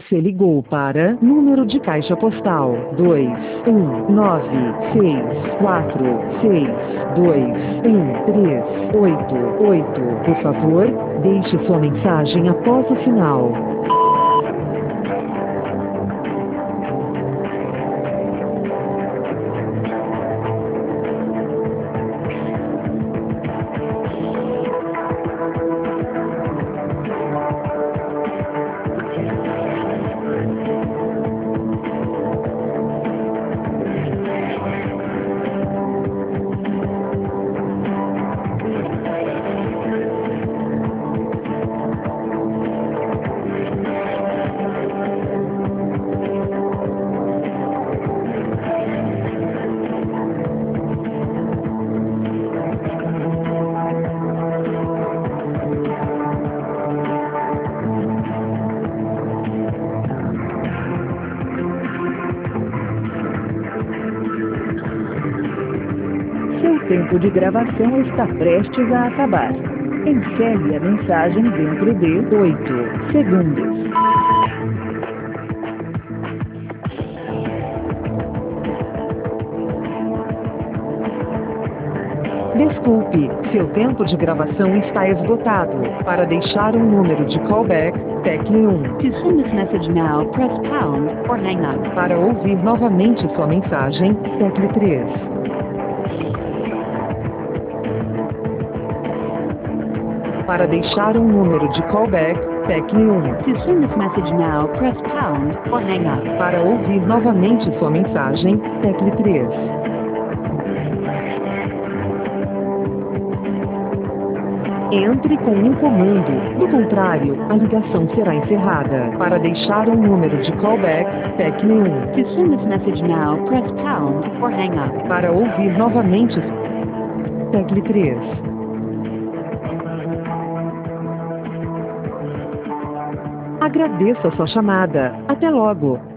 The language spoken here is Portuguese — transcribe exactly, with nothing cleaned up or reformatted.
Você ligou para número de caixa postal dois um nove seis quatro seis dois um três oito oito. Por favor, deixe sua mensagem após o sinal. Seu tempo de gravação está prestes a acabar. Encerre a mensagem dentro de oito segundos. Desculpe, seu tempo de gravação está esgotado. Para deixar um número de callback, tecle um. To send this message now, press pound or hang up. Para ouvir novamente sua mensagem, tecle três. Para deixar um número de callback, tecle um. To send this message now, press pound or hang up. Para ouvir novamente sua mensagem, tecle três. Entre com um comando, do contrário, a ligação será encerrada. Para deixar um número de callback, tecle um. To send this message now, press pound or hang up. Para ouvir novamente, tecle três. Agradeço a sua chamada. Até logo.